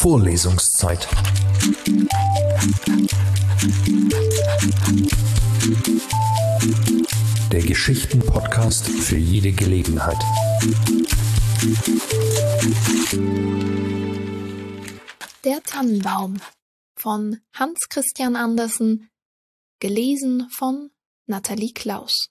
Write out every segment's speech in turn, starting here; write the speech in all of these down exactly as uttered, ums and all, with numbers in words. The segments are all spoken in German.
Vorlesungszeit. Der Geschichten-Podcast für jede Gelegenheit. Der Tannenbaum von Hans Christian Andersen, gelesen von Nathalie Klaus.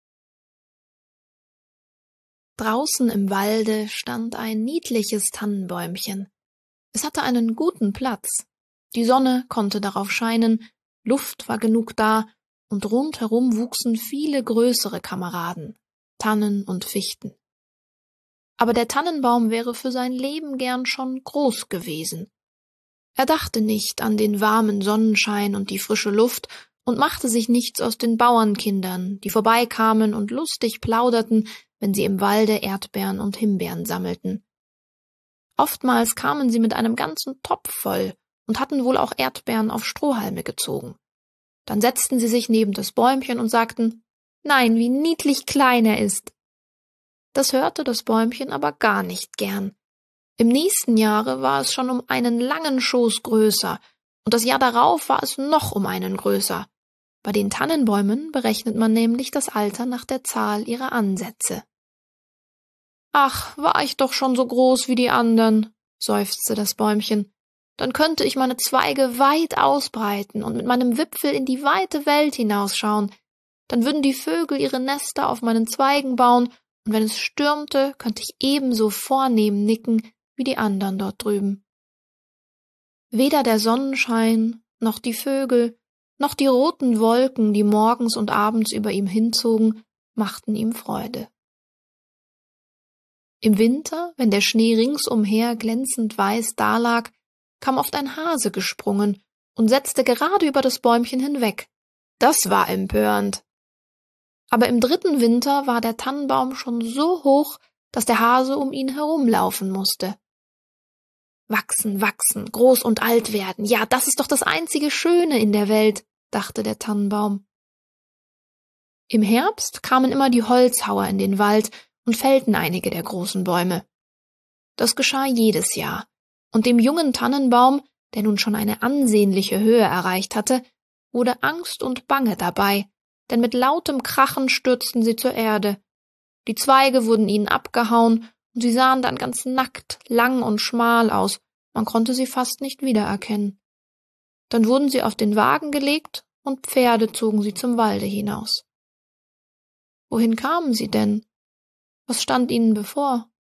Draußen im Walde stand ein niedliches Tannenbäumchen. Es hatte einen guten Platz. Die Sonne konnte darauf scheinen, Luft war genug da, und rundherum wuchsen viele größere Kameraden, Tannen und Fichten. Aber der Tannenbaum wäre für sein Leben gern schon groß gewesen. Er dachte nicht an den warmen Sonnenschein und die frische Luft und machte sich nichts aus den Bauernkindern, die vorbeikamen und lustig plauderten, wenn sie im Walde Erdbeeren und Himbeeren sammelten. Oftmals kamen sie mit einem ganzen Topf voll und hatten wohl auch Erdbeeren auf Strohhalme gezogen. Dann setzten sie sich neben das Bäumchen und sagten, »Nein, wie niedlich klein er ist!« Das hörte das Bäumchen aber gar nicht gern. Im nächsten Jahre war es schon um einen langen Schoß größer, und das Jahr darauf war es noch um einen größer. Bei den Tannenbäumen berechnet man nämlich das Alter nach der Zahl ihrer Ansätze. »Ach, war ich doch schon so groß wie die anderen«, seufzte das Bäumchen, »dann könnte ich meine Zweige weit ausbreiten und mit meinem Wipfel in die weite Welt hinausschauen. Dann würden die Vögel ihre Nester auf meinen Zweigen bauen, und wenn es stürmte, könnte ich ebenso vornehm nicken wie die anderen dort drüben.« Weder der Sonnenschein, noch die Vögel, noch die roten Wolken, die morgens und abends über ihm hinzogen, machten ihm Freude. Im Winter, wenn der Schnee ringsumher glänzend weiß dalag, kam oft ein Hase gesprungen und setzte gerade über das Bäumchen hinweg. Das war empörend. Aber im dritten Winter war der Tannenbaum schon so hoch, dass der Hase um ihn herumlaufen musste. Wachsen, wachsen, groß und alt werden, ja, das ist doch das einzige Schöne in der Welt, dachte der Tannenbaum. Im Herbst kamen immer die Holzhauer in den Wald und fällten einige der großen Bäume. Das geschah jedes Jahr, und dem jungen Tannenbaum, der nun schon eine ansehnliche Höhe erreicht hatte, wurde Angst und Bange dabei, denn mit lautem Krachen stürzten sie zur Erde. Die Zweige wurden ihnen abgehauen, und sie sahen dann ganz nackt, lang und schmal aus, man konnte sie fast nicht wiedererkennen. Dann wurden sie auf den Wagen gelegt, und Pferde zogen sie zum Walde hinaus. Wohin kamen sie denn? Was stand ihnen bevor?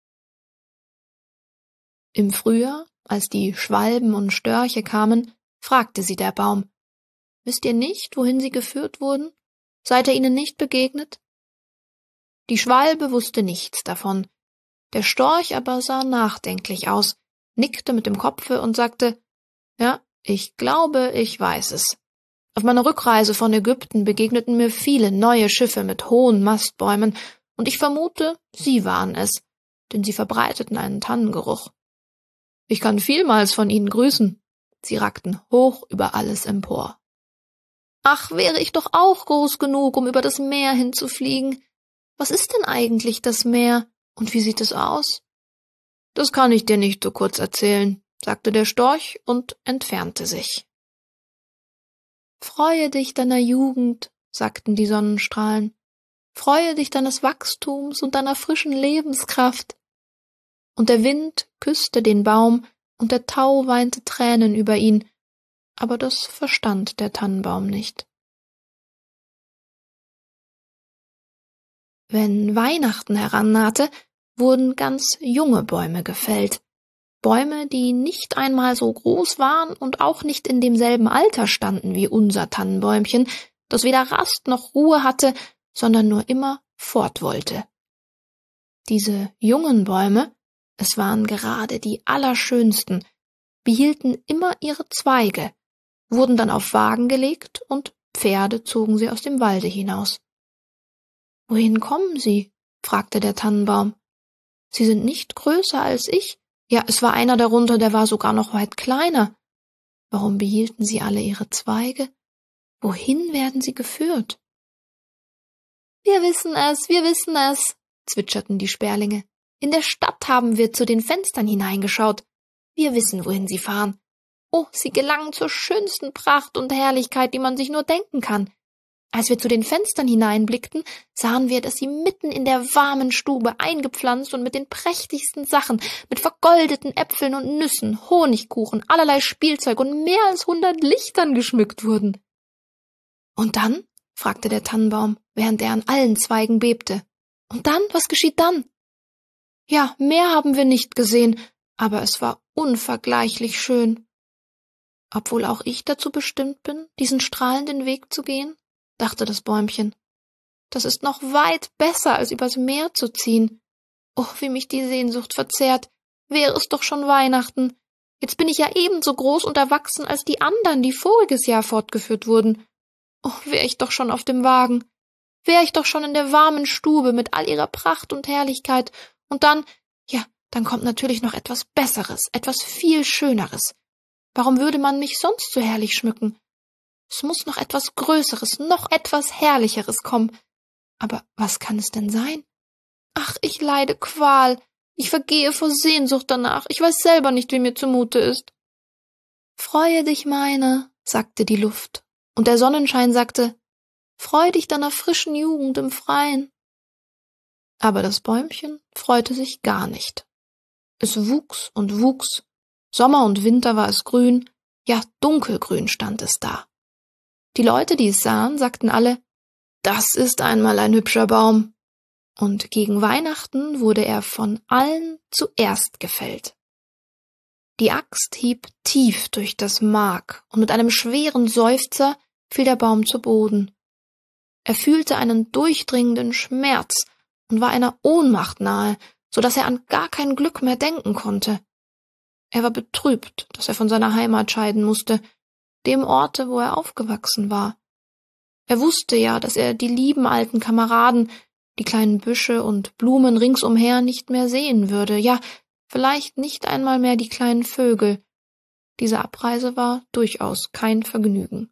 Im Frühjahr, als die Schwalben und Störche kamen, fragte sie der Baum, »Wisst ihr nicht, wohin sie geführt wurden? Seid ihr ihnen nicht begegnet?« Die Schwalbe wusste nichts davon. Der Storch aber sah nachdenklich aus, nickte mit dem Kopfe und sagte, »Ja, ich glaube, ich weiß es. Auf meiner Rückreise von Ägypten begegneten mir viele neue Schiffe mit hohen Mastbäumen, und ich vermute, sie waren es, denn sie verbreiteten einen Tannengeruch. Ich kann vielmals von ihnen grüßen. Sie rackten hoch über alles empor. Ach, wäre ich doch auch groß genug, um über das Meer hinzufliegen. Was ist denn eigentlich das Meer, und wie sieht es aus?« »Das kann ich dir nicht so kurz erzählen«, sagte der Storch und entfernte sich. »Freue dich deiner Jugend«, sagten die Sonnenstrahlen. »Freue dich deines Wachstums und deiner frischen Lebenskraft.« Und der Wind küsste den Baum, und der Tau weinte Tränen über ihn, aber das verstand der Tannenbaum nicht. Wenn Weihnachten herannahte, wurden ganz junge Bäume gefällt. Bäume, die nicht einmal so groß waren und auch nicht in demselben Alter standen wie unser Tannenbäumchen, das weder Rast noch Ruhe hatte, sondern nur immer fort wollte. Diese jungen Bäume, es waren gerade die allerschönsten, behielten immer ihre Zweige, wurden dann auf Wagen gelegt und Pferde zogen sie aus dem Walde hinaus. »Wohin kommen Sie?« fragte der Tannenbaum. »Sie sind nicht größer als ich. Ja, es war einer darunter, der war sogar noch weit kleiner. Warum behielten Sie alle Ihre Zweige? Wohin werden Sie geführt?« »Wir wissen es, wir wissen es«, zwitscherten die Sperlinge. »In der Stadt haben wir zu den Fenstern hineingeschaut. Wir wissen, wohin sie fahren. Oh, sie gelangen zur schönsten Pracht und Herrlichkeit, die man sich nur denken kann. Als wir zu den Fenstern hineinblickten, sahen wir, dass sie mitten in der warmen Stube eingepflanzt und mit den prächtigsten Sachen, mit vergoldeten Äpfeln und Nüssen, Honigkuchen, allerlei Spielzeug und mehr als hundert Lichtern geschmückt wurden. Und dann? Fragte der Tannenbaum, während er an allen Zweigen bebte. Und dann? Was geschieht dann? Ja, mehr haben wir nicht gesehen, aber es war unvergleichlich schön. Obwohl auch ich dazu bestimmt bin, diesen strahlenden Weg zu gehen, dachte das Bäumchen. Das ist noch weit besser, als übers Meer zu ziehen. Oh, wie mich die Sehnsucht verzehrt. Wäre es doch schon Weihnachten. Jetzt bin ich ja ebenso groß und erwachsen als die anderen, die voriges Jahr fortgeführt wurden. Oh, wär ich doch schon auf dem Wagen. Wär ich doch schon in der warmen Stube mit all ihrer Pracht und Herrlichkeit. Und dann, ja, dann kommt natürlich noch etwas Besseres, etwas viel Schöneres. Warum würde man mich sonst so herrlich schmücken? Es muss noch etwas Größeres, noch etwas Herrlicheres kommen. Aber was kann es denn sein? Ach, ich leide Qual. Ich vergehe vor Sehnsucht danach. Ich weiß selber nicht, wie mir zumute ist. Freue dich, meine, sagte die Luft. Und der Sonnenschein sagte, freu dich deiner frischen Jugend im Freien. Aber das Bäumchen freute sich gar nicht. Es wuchs und wuchs. Sommer und Winter war es grün, ja, dunkelgrün stand es da. Die Leute, die es sahen, sagten alle, das ist einmal ein hübscher Baum. Und gegen Weihnachten wurde er von allen zuerst gefällt. Die Axt hieb tief durch das Mark, und mit einem schweren Seufzer fiel der Baum zu Boden. Er fühlte einen durchdringenden Schmerz und war einer Ohnmacht nahe, so dass er an gar kein Glück mehr denken konnte. Er war betrübt, dass er von seiner Heimat scheiden musste, dem Orte, wo er aufgewachsen war. Er wusste ja, dass er die lieben alten Kameraden, die kleinen Büsche und Blumen ringsumher nicht mehr sehen würde, ja, vielleicht nicht einmal mehr die kleinen Vögel. Diese Abreise war durchaus kein Vergnügen.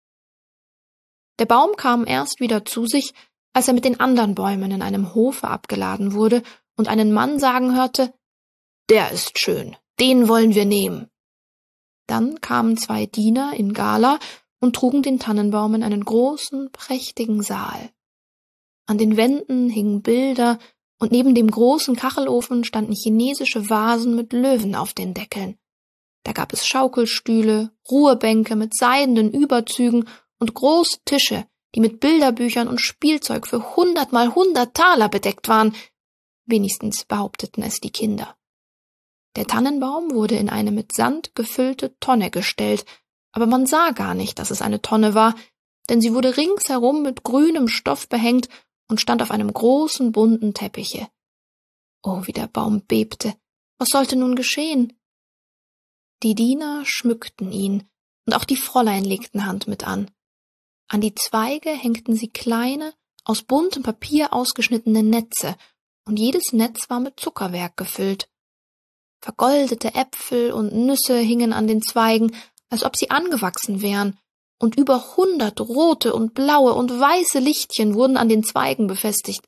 Der Baum kam erst wieder zu sich, als er mit den anderen Bäumen in einem Hofe abgeladen wurde und einen Mann sagen hörte, »Der ist schön, den wollen wir nehmen.« Dann kamen zwei Diener in Gala und trugen den Tannenbaum in einen großen, prächtigen Saal. An den Wänden hingen Bilder, und neben dem großen Kachelofen standen chinesische Vasen mit Löwen auf den Deckeln. Da gab es Schaukelstühle, Ruhebänke mit seidenen Überzügen und große Tische, die mit Bilderbüchern und Spielzeug für hundertmal hundert Taler bedeckt waren. Wenigstens behaupteten es die Kinder. Der Tannenbaum wurde in eine mit Sand gefüllte Tonne gestellt, aber man sah gar nicht, dass es eine Tonne war, denn sie wurde ringsherum mit grünem Stoff behängt und stand auf einem großen, bunten Teppiche. Oh, wie der Baum bebte! Was sollte nun geschehen? Die Diener schmückten ihn, und auch die Fräulein legten Hand mit an. An die Zweige hängten sie kleine, aus buntem Papier ausgeschnittene Netze, und jedes Netz war mit Zuckerwerk gefüllt. Vergoldete Äpfel und Nüsse hingen an den Zweigen, als ob sie angewachsen wären, und über hundert rote und blaue und weiße Lichtchen wurden an den Zweigen befestigt.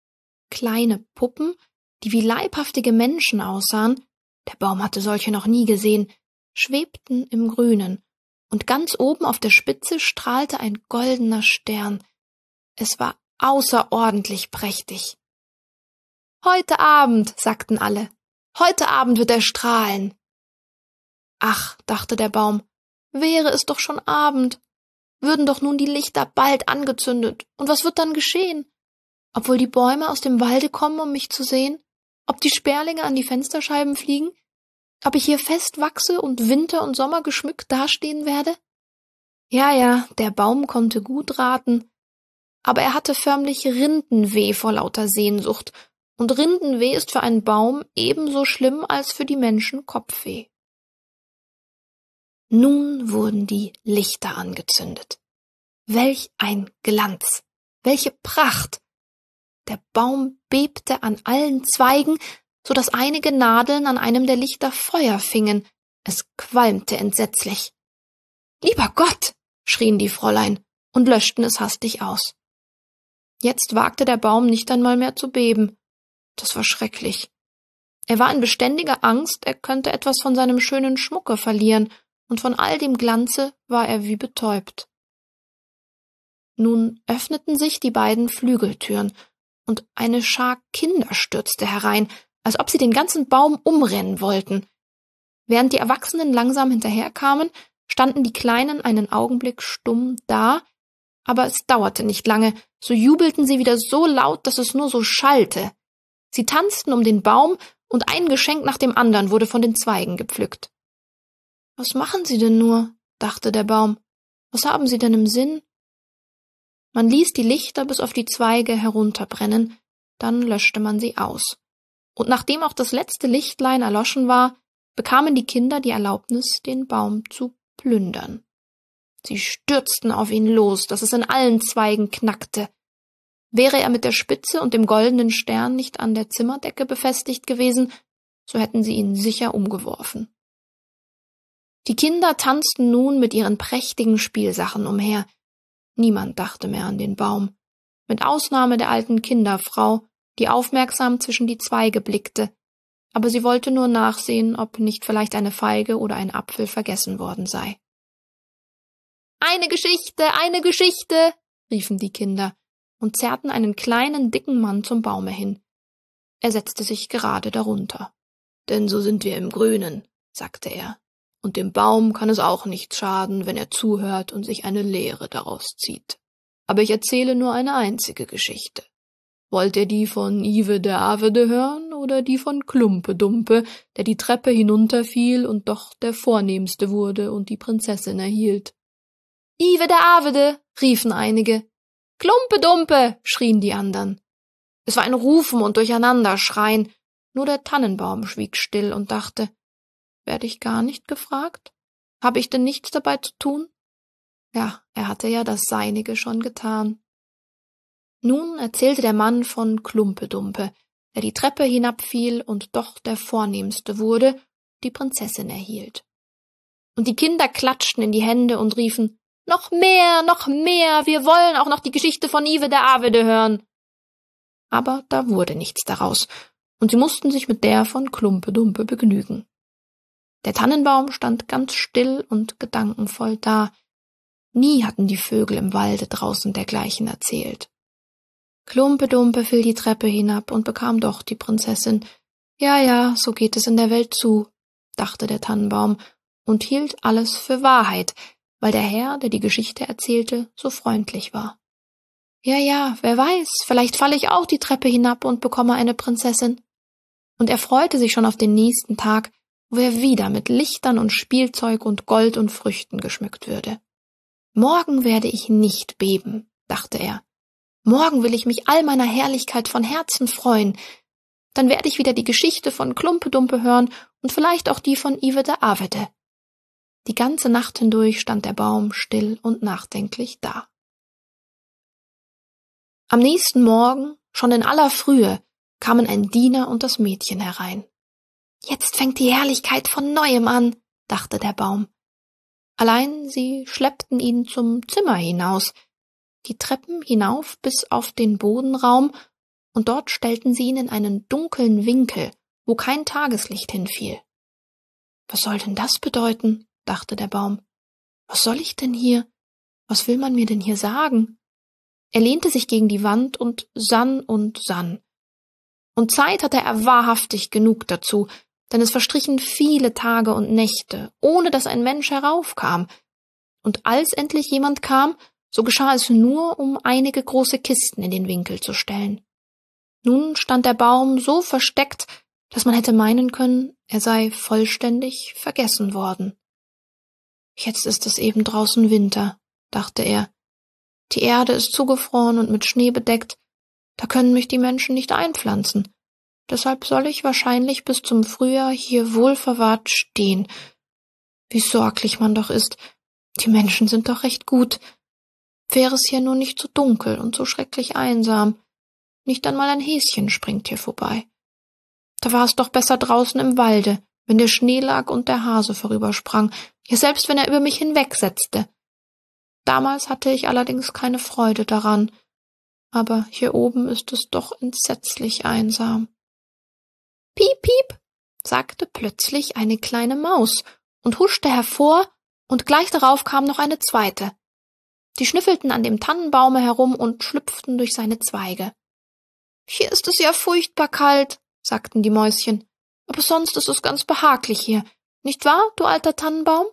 Kleine Puppen, die wie leibhaftige Menschen aussahen, der Baum hatte solche noch nie gesehen, schwebten im Grünen, und ganz oben auf der Spitze strahlte ein goldener Stern. Es war außerordentlich prächtig. »Heute Abend«, sagten alle, »heute Abend wird er strahlen.« Ach, dachte der Baum, wäre es doch schon Abend, würden doch nun die Lichter bald angezündet, und was wird dann geschehen? Ob wohl die Bäume aus dem Walde kommen, um mich zu sehen? Ob die Sperlinge an die Fensterscheiben fliegen? Ob ich hier fest wachse und Winter und Sommer geschmückt dastehen werde? Ja, ja, der Baum konnte gut raten, aber er hatte förmlich Rindenweh vor lauter Sehnsucht, und Rindenweh ist für einen Baum ebenso schlimm als für die Menschen Kopfweh. Nun wurden die Lichter angezündet. Welch ein Glanz! Welche Pracht! Der Baum bebte an allen Zweigen, so dass einige Nadeln an einem der Lichter Feuer fingen. Es qualmte entsetzlich. »Lieber Gott«, schrien die Fräulein und löschten es hastig aus. Jetzt wagte der Baum nicht einmal mehr zu beben. Das war schrecklich. Er war in beständiger Angst, er könnte etwas von seinem schönen Schmucke verlieren, und von all dem Glanze war er wie betäubt. Nun öffneten sich die beiden Flügeltüren, und eine Schar Kinder stürzte herein, als ob sie den ganzen Baum umrennen wollten. Während die Erwachsenen langsam hinterherkamen, standen die Kleinen einen Augenblick stumm da, aber es dauerte nicht lange, so jubelten sie wieder so laut, dass es nur so schallte. Sie tanzten um den Baum, und ein Geschenk nach dem anderen wurde von den Zweigen gepflückt. »Was machen Sie denn nur?« dachte der Baum. »Was haben Sie denn im Sinn?« Man ließ die Lichter bis auf die Zweige herunterbrennen, dann löschte man sie aus. Und nachdem auch das letzte Lichtlein erloschen war, bekamen die Kinder die Erlaubnis, den Baum zu plündern. Sie stürzten auf ihn los, dass es in allen Zweigen knackte. Wäre er mit der Spitze und dem goldenen Stern nicht an der Zimmerdecke befestigt gewesen, so hätten sie ihn sicher umgeworfen. Die Kinder tanzten nun mit ihren prächtigen Spielsachen umher. Niemand dachte mehr an den Baum, mit Ausnahme der alten Kinderfrau, die aufmerksam zwischen die Zweige blickte, aber sie wollte nur nachsehen, ob nicht vielleicht eine Feige oder ein Apfel vergessen worden sei. »Eine Geschichte, eine Geschichte«, riefen die Kinder und zerrten einen kleinen, dicken Mann zum Baume hin. Er setzte sich gerade darunter. »Denn so sind wir im Grünen«, sagte er, »und dem Baum kann es auch nicht schaden, wenn er zuhört und sich eine Lehre daraus zieht. Aber ich erzähle nur eine einzige Geschichte. Wollt ihr die von Ive der Avede hören oder die von Klumpe-Dumpe, der die Treppe hinunterfiel und doch der Vornehmste wurde und die Prinzessin erhielt?« »Ive der Avede«, riefen einige. »Klumpe-Dumpe«, schrien die anderen. Es war ein Rufen und Durcheinanderschreien, nur der Tannenbaum schwieg still und dachte, »Werde ich gar nicht gefragt? Habe ich denn nichts dabei zu tun?« Ja, er hatte ja das Seinige schon getan. Nun erzählte der Mann von Klumpe-Dumpe, der die Treppe hinabfiel und doch der Vornehmste wurde, die Prinzessin erhielt. Und die Kinder klatschten in die Hände und riefen, »Noch mehr, noch mehr, wir wollen auch noch die Geschichte von Ive der Avede hören!« Aber da wurde nichts daraus, und sie mussten sich mit der von Klumpe-Dumpe begnügen. Der Tannenbaum stand ganz still und gedankenvoll da. Nie hatten die Vögel im Walde draußen dergleichen erzählt. Klumpe-Dumpe fiel die Treppe hinab und bekam doch die Prinzessin. Ja, ja, so geht es in der Welt zu, dachte der Tannenbaum und hielt alles für Wahrheit, weil der Herr, der die Geschichte erzählte, so freundlich war. Ja, ja, wer weiß, vielleicht falle ich auch die Treppe hinab und bekomme eine Prinzessin. Und er freute sich schon auf den nächsten Tag, wo er wieder mit Lichtern und Spielzeug und Gold und Früchten geschmückt würde. Morgen werde ich nicht beben, dachte er. Morgen will ich mich all meiner Herrlichkeit von Herzen freuen. Dann werde ich wieder die Geschichte von Klumpe-Dumpe hören und vielleicht auch die von Ive der Avede. Die ganze Nacht hindurch stand der Baum still und nachdenklich da. Am nächsten Morgen, schon in aller Frühe, kamen ein Diener und das Mädchen herein. »Jetzt fängt die Herrlichkeit von neuem an«, dachte der Baum. Allein sie schleppten ihn zum Zimmer hinaus, die Treppen hinauf bis auf den Bodenraum, und dort stellten sie ihn in einen dunklen Winkel, wo kein Tageslicht hinfiel. »Was soll denn das bedeuten?« dachte der Baum. »Was soll ich denn hier? Was will man mir denn hier sagen?« Er lehnte sich gegen die Wand und sann und sann. Und Zeit hatte er wahrhaftig genug dazu, denn es verstrichen viele Tage und Nächte, ohne dass ein Mensch heraufkam. Und als endlich jemand kam, so geschah es nur, um einige große Kisten in den Winkel zu stellen. Nun stand der Baum so versteckt, dass man hätte meinen können, er sei vollständig vergessen worden. Jetzt ist es eben draußen Winter, dachte er. Die Erde ist zugefroren und mit Schnee bedeckt, da können mich die Menschen nicht einpflanzen. Deshalb soll ich wahrscheinlich bis zum Frühjahr hier wohlverwahrt stehen. Wie sorglich man doch ist. Die Menschen sind doch recht gut. Wäre es hier nur nicht so dunkel und so schrecklich einsam. Nicht einmal ein Häschen springt hier vorbei. Da war es doch besser draußen im Walde, wenn der Schnee lag und der Hase vorübersprang, ja selbst wenn er über mich hinwegsetzte. Damals hatte ich allerdings keine Freude daran, aber hier oben ist es doch entsetzlich einsam. Piep, piep, sagte plötzlich eine kleine Maus und huschte hervor, und gleich darauf kam noch eine zweite. Die schnüffelten an dem Tannenbaume herum und schlüpften durch seine Zweige. »Hier ist es ja furchtbar kalt«, sagten die Mäuschen, »aber sonst ist es ganz behaglich hier. Nicht wahr, du alter Tannenbaum?«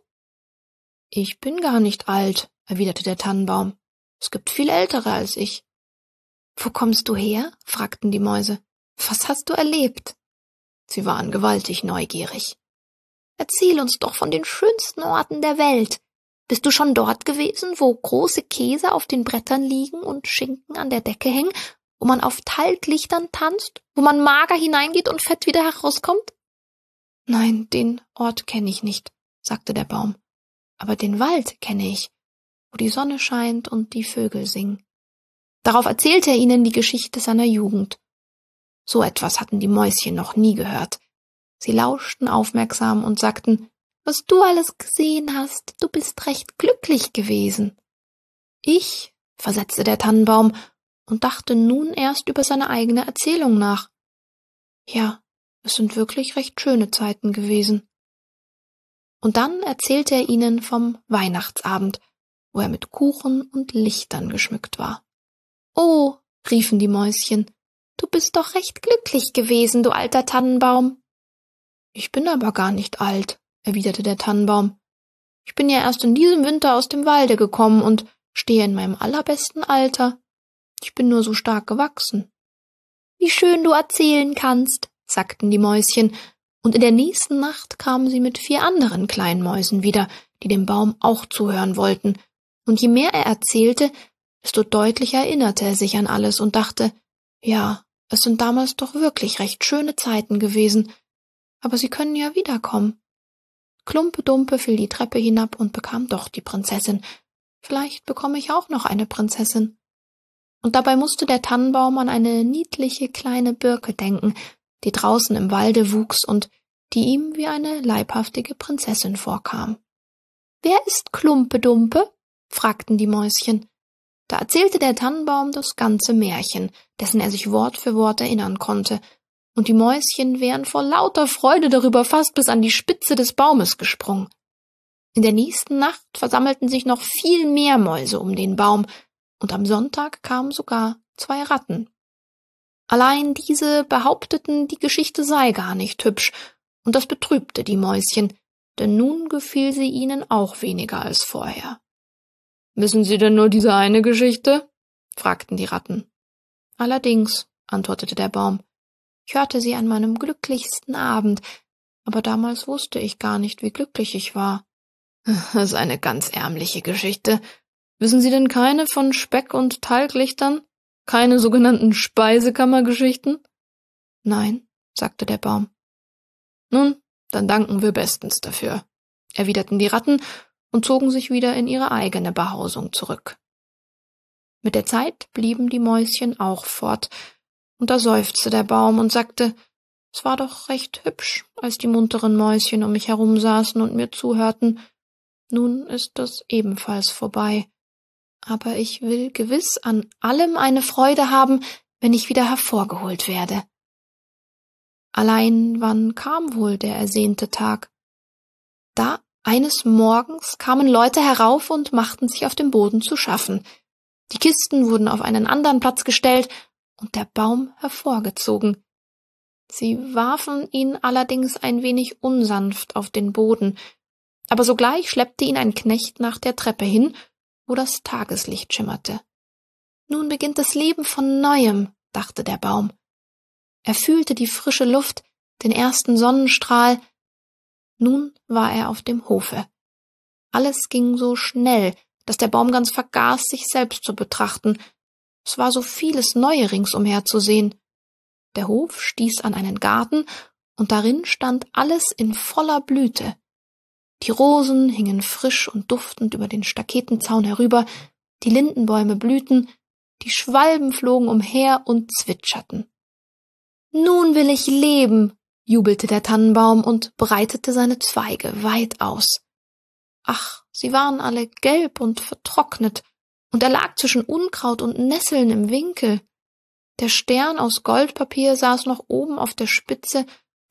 »Ich bin gar nicht alt«, erwiderte der Tannenbaum. »Es gibt viel Ältere als ich.« »Wo kommst du her?« fragten die Mäuse. »Was hast du erlebt?« Sie waren gewaltig neugierig. »Erzähl uns doch von den schönsten Orten der Welt. Bist du schon dort gewesen, wo große Käse auf den Brettern liegen und Schinken an der Decke hängen, wo man auf Talglichtern tanzt, wo man mager hineingeht und fett wieder herauskommt?« »Nein, den Ort kenne ich nicht«, sagte der Baum. »Aber den Wald kenne ich, wo die Sonne scheint und die Vögel singen.« Darauf erzählte er ihnen die Geschichte seiner Jugend. So etwas hatten die Mäuschen noch nie gehört. Sie lauschten aufmerksam und sagten, »Was du alles gesehen hast, du bist recht glücklich gewesen.« »Ich«, versetzte der Tannenbaum und dachte nun erst über seine eigene Erzählung nach. »Ja, es sind wirklich recht schöne Zeiten gewesen.« Und dann erzählte er ihnen vom Weihnachtsabend, wo er mit Kuchen und Lichtern geschmückt war. »Oh«, riefen die Mäuschen, »du bist doch recht glücklich gewesen, du alter Tannenbaum.« »Ich bin aber gar nicht alt«, erwiderte der Tannenbaum. »Ich bin ja erst in diesem Winter aus dem Walde gekommen und stehe in meinem allerbesten Alter. Ich bin nur so stark gewachsen.« »Wie schön du erzählen kannst«, sagten die Mäuschen, und in der nächsten Nacht kamen sie mit vier anderen kleinen Mäusen wieder, die dem Baum auch zuhören wollten, und je mehr er erzählte, desto deutlicher erinnerte er sich an alles und dachte, ja, es sind damals doch wirklich recht schöne Zeiten gewesen, aber sie können ja wiederkommen. Klumpe-Dumpe fiel die Treppe hinab und bekam doch die Prinzessin. Vielleicht bekomme ich auch noch eine Prinzessin. Und dabei musste der Tannenbaum an eine niedliche kleine Birke denken, die draußen im Walde wuchs und die ihm wie eine leibhaftige Prinzessin vorkam. »Wer ist Klumpe-Dumpe?« fragten die Mäuschen. Da erzählte der Tannenbaum das ganze Märchen, dessen er sich Wort für Wort erinnern konnte, und die Mäuschen wären vor lauter Freude darüber fast bis an die Spitze des Baumes gesprungen. In der nächsten Nacht versammelten sich noch viel mehr Mäuse um den Baum, und am Sonntag kamen sogar zwei Ratten. Allein diese behaupteten, die Geschichte sei gar nicht hübsch, und das betrübte die Mäuschen, denn nun gefiel sie ihnen auch weniger als vorher. »Wissen Sie denn nur diese eine Geschichte?« fragten die Ratten. »Allerdings«, antwortete der Baum, »ich hörte sie an meinem glücklichsten Abend, aber damals wusste ich gar nicht, wie glücklich ich war.« »Das ist eine ganz ärmliche Geschichte. Wissen Sie denn keine von Speck und Talglichtern? Keine sogenannten Speisekammergeschichten?« »Nein«, sagte der Baum. »Nun, dann danken wir bestens dafür«, erwiderten die Ratten und zogen sich wieder in ihre eigene Behausung zurück. Mit der Zeit blieben die Mäuschen auch fort, und da seufzte der Baum und sagte, es war doch recht hübsch, als die munteren Mäuschen um mich herum saßen und mir zuhörten. Nun ist das ebenfalls vorbei. Aber ich will gewiss an allem eine Freude haben, wenn ich wieder hervorgeholt werde. Allein wann kam wohl der ersehnte Tag? Da eines Morgens kamen Leute herauf und machten sich auf dem Boden zu schaffen. Die Kisten wurden auf einen anderen Platz gestellt und der Baum hervorgezogen. Sie warfen ihn allerdings ein wenig unsanft auf den Boden, aber sogleich schleppte ihn ein Knecht nach der Treppe hin, wo das Tageslicht schimmerte. Nun beginnt das Leben von Neuem, dachte der Baum. Er fühlte die frische Luft, den ersten Sonnenstrahl. Nun war er auf dem Hofe. Alles ging so schnell, dass der Baum ganz vergaß, sich selbst zu betrachten. Es war so vieles Neue ringsumher zu sehen. Der Hof stieß an einen Garten, und darin stand alles in voller Blüte. Die Rosen hingen frisch und duftend über den Staketenzaun herüber, die Lindenbäume blühten, die Schwalben flogen umher und zwitscherten. »Nun will ich leben«, jubelte der Tannenbaum und breitete seine Zweige weit aus. Ach, sie waren alle gelb und vertrocknet, und er lag zwischen Unkraut und Nesseln im Winkel. Der Stern aus Goldpapier saß noch oben auf der Spitze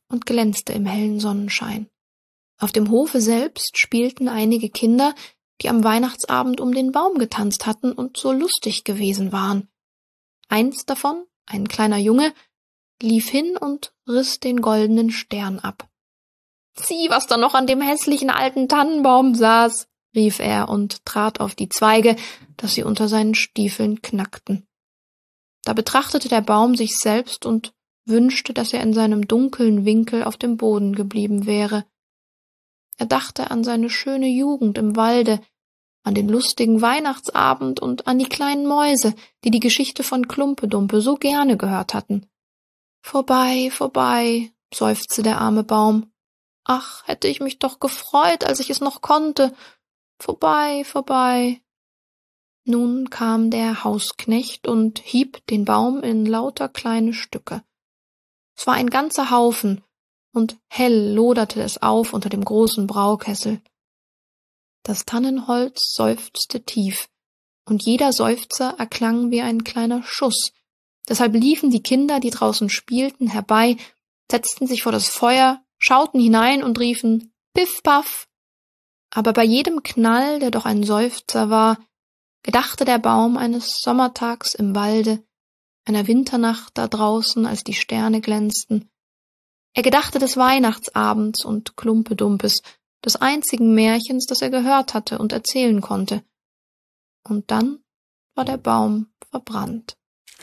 und glänzte im hellen Sonnenschein. Auf dem Hofe selbst spielten einige Kinder, die am Weihnachtsabend um den Baum getanzt hatten und so lustig gewesen waren. Eins davon, ein kleiner Junge, lief hin und riss den goldenen Stern ab. »Sieh, was da noch an dem hässlichen alten Tannenbaum saß«, rief er und trat auf die Zweige, dass sie unter seinen Stiefeln knackten. Da betrachtete der Baum sich selbst und wünschte, dass er in seinem dunklen Winkel auf dem Boden geblieben wäre. Er dachte an seine schöne Jugend im Walde, an den lustigen Weihnachtsabend und an die kleinen Mäuse, die die Geschichte von Klumpedumpe so gerne gehört hatten. »Vorbei, vorbei«, seufzte der arme Baum. »Ach, hätte ich mich doch gefreut, als ich es noch konnte. Vorbei, vorbei.« Nun kam der Hausknecht und hieb den Baum in lauter kleine Stücke. Es war ein ganzer Haufen, und hell loderte es auf unter dem großen Braukessel. Das Tannenholz seufzte tief, und jeder Seufzer erklang wie ein kleiner Schuss. Deshalb liefen die Kinder, die draußen spielten, herbei, setzten sich vor das Feuer, schauten hinein und riefen »Piff, paff«. Aber bei jedem Knall, der doch ein Seufzer war, gedachte der Baum eines Sommertags im Walde, einer Winternacht da draußen, als die Sterne glänzten. Er gedachte des Weihnachtsabends und Klumpedumpes, des einzigen Märchens, das er gehört hatte und erzählen konnte. Und dann war der Baum verbrannt.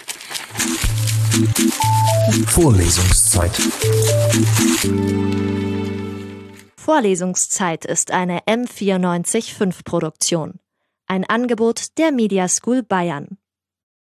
Vorlesungszeit. Vorlesungszeit ist eine M vierundneunzig Komma fünf Produktion. Ein Angebot der Media School Bayern.